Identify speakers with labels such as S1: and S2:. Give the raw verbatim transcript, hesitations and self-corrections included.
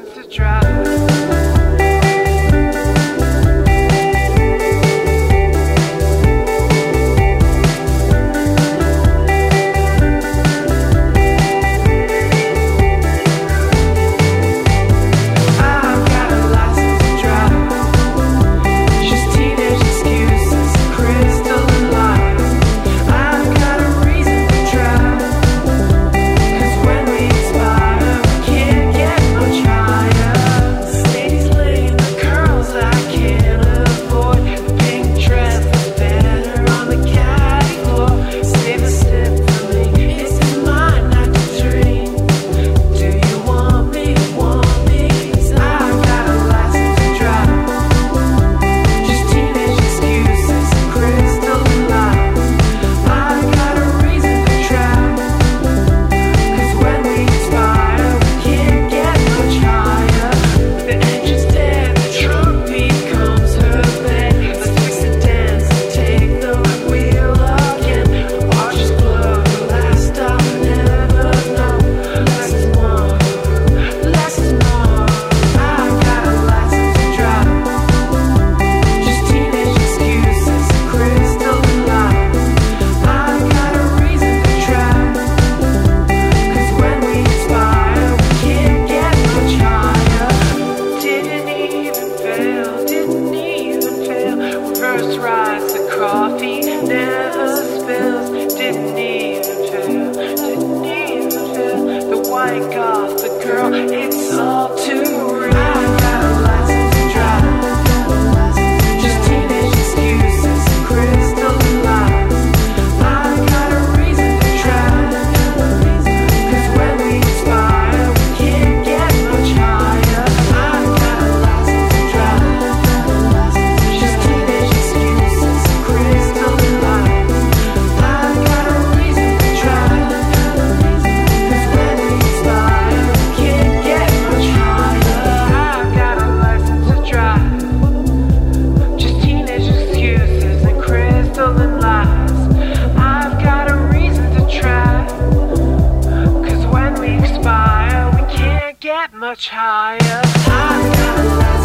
S1: license to drive. Rise, the coffee never spills. Didn't even feel, didn't even feel the white goth, the girl, it's all too real. I got a license to drive, just teenage excuses, crystal lies. I got a reason to try, cause when we expire, we can't get much higher. I got a license to drive, just teenage excuses, crystal lies. I got a reason to try, cause when we expire, we can't get much higher. I got a license to drive, just teenage excuses and crystal lies. I've got a reason to try, cause when we expire, we can't get much higher. I've got a license